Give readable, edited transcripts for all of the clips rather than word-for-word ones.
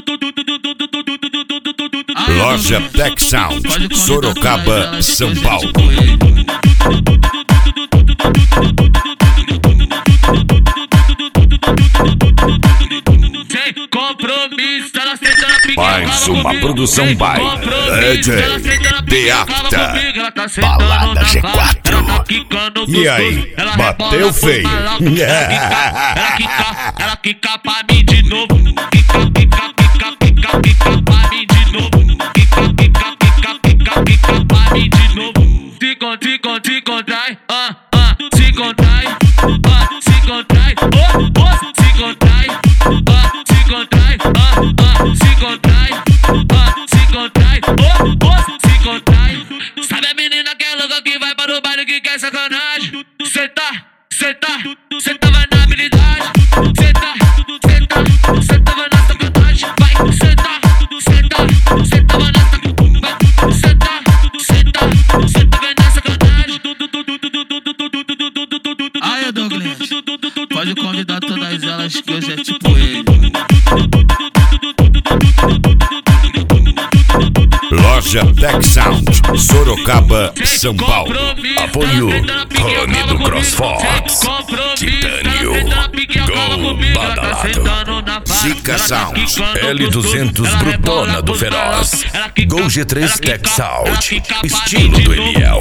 Loja Tech Sound, Sorocaba, São Paulo. Sem compromisso, ela senta na pica. Mais uma produção by DJ Beata, Balada G4. E aí, bateu feio? Ela quica pra mim de novo. Quica pra mim de novo. Quica pra mim de novo. Se contrai, se contrai, se contrai, se contrai, se contrai, se contrai, se contrai, se contrai. Sabe a menina que é louca que vai para o baile que quer sacanagem? Cê vai na habilidade. Cê vai na sacanagem. Vai, cê vai na Aí, Douglas, pode convidar todas elas que hoje é tipo ele. Loja Tech Sound, Sorocaba, São Paulo. Apoio Rony do CrossForce, Titânio, Gol Badalado, Zica Sound, L200 Brutona do Feroz, Gol G3 Tech Sound, estilo do Eliel.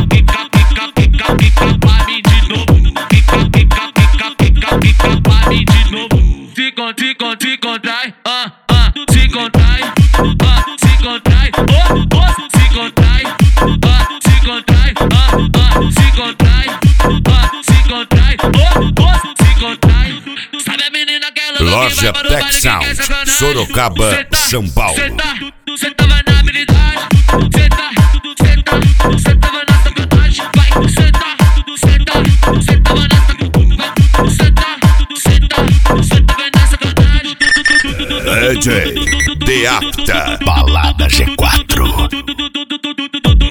Se contrai, se contrai, se contrai, se contrai, se contrai, se contrai, se contrai, se contrai. Sabe a menina que ela Loja Tech Sound, Sorocaba, São Paulo. Cê vai na habilidade. Cê vai na sacanagem. Vai, cê vai na sacanagem. Vai na sacanagem. DJ Beata, Balada G4.